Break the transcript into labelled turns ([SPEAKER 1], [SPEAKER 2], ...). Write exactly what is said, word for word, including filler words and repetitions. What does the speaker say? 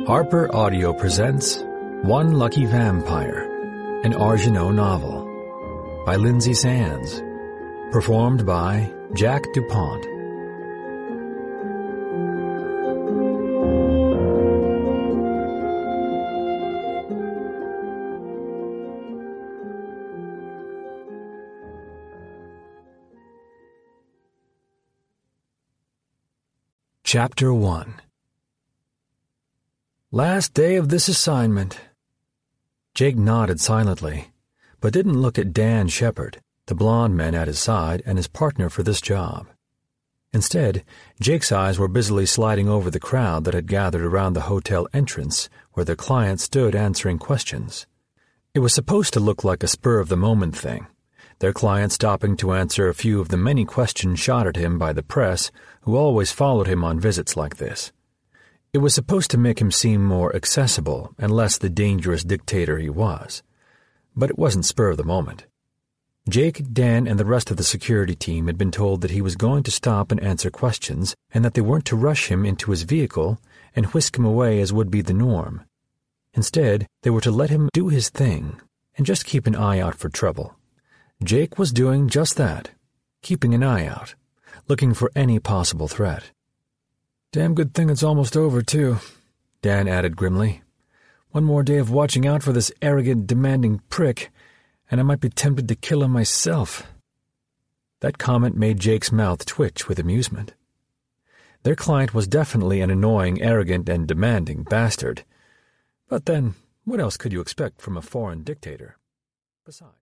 [SPEAKER 1] Harper Audio presents One Lucky Vampire, an Argenau novel by Lindsay Sands, performed by Jack DuPont. Chapter one. Last day of this assignment. Jake nodded silently, but didn't look at Dan Shepard, the blond man at his side and his partner for this job. Instead, Jake's eyes were busily sliding over the crowd that had gathered around the hotel entrance where their client stood answering questions. It was supposed to look like a spur-of-the-moment thing, their client stopping to answer a few of the many questions shot at him by the press who always followed him on visits like this. It was supposed to make him seem more accessible and less the dangerous dictator he was. But it wasn't spur of the moment. Jake, Dan, and the rest of the security team had been told that he was going to stop and answer questions and that they weren't to rush him into his vehicle and whisk him away as would be the norm. Instead, they were to let him do his thing and just keep an eye out for trouble. Jake was doing just that, keeping an eye out, looking for any possible threat. Damn good thing it's almost over, too, Dan added grimly. One more day of watching out for this arrogant, demanding prick, and I might be tempted to kill him myself. That comment made Jake's mouth twitch with amusement. Their client was definitely an annoying, arrogant, and demanding bastard. But then, what else could you expect from a foreign dictator? Besides...